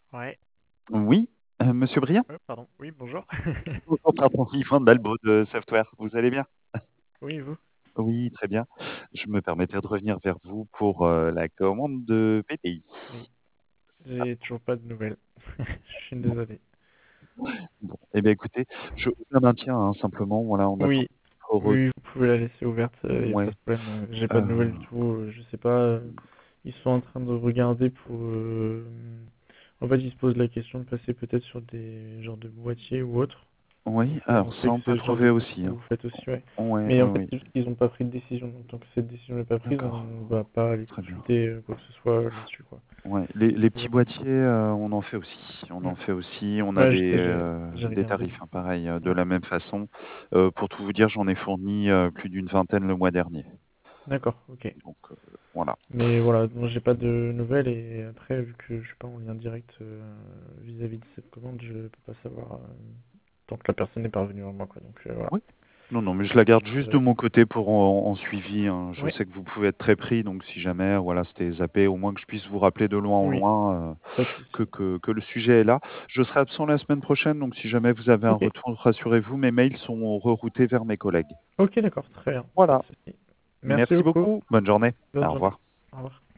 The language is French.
Ouais. Oui, monsieur Briand? Pardon. Oui, bonjour. Oh pardon, Yvan d'Albo de Software. Vous allez bien? Oui, vous? Oui, très bien. Je me permettais de revenir vers vous pour, la commande de PPI. Oui. C'est ça? J'ai toujours pas de nouvelles. Je suis Bon, désolé. bon. Eh bien écoutez, je la maintiens, hein, simplement, voilà, on attend Oui, votre oui, vous pouvez la laisser ouverte, y a pas ouais, de problème. J'ai pas de nouvelles du heu, tout. Je sais pas. Ils sont en train de regarder pour. En fait, ils se posent la question de passer peut-être sur des genres de boîtiers ou autres. oui, Donc, on alors ça sait que on c'est peut ce genre de trouver truc aussi, que hein. vous faites aussi, ouais. Ouais, Mais en oui, fait, oui. c'est juste qu'ils n'ont pas pris de décision. Donc, tant que cette décision n'est pas prise, D'accord, on va pas aller très bien. consulter quoi que ce soit là-dessus, quoi. Ouais, les petits Voilà. boîtiers, on en fait aussi. On Mm. en fait aussi. On a Ouais, je sais, j'ai des regardé. tarifs, hein, pareil, de Ouais. la même façon. Pour tout vous dire, j'en ai fourni, plus d'une vingtaine le mois dernier. D'accord, ok. Donc, voilà. Mais voilà, moi j'ai pas de nouvelles et après, vu que je suis pas en lien direct vis-à-vis de cette commande, je peux pas savoir tant que la personne n'est pas revenue vers moi, quoi. Donc voilà. Oui. Non, non, mais je la garde juste de Désolé. mon côté pour en suivi, hein. Je Ouais, sais que vous pouvez être très pris, donc si jamais, voilà, c'était zappé, au moins que je puisse vous rappeler de loin en oui, loin, pas de souci. que le sujet est là. Je serai absent la semaine prochaine, donc si jamais vous avez un Ok, retour, rassurez-vous, mes mails sont reroutés vers mes collègues. ok, d'accord, très bien, pas de Voilà. souci. Merci Merci beaucoup, beaucoup. Bonne journée. bonne Au journée. revoir. Au revoir.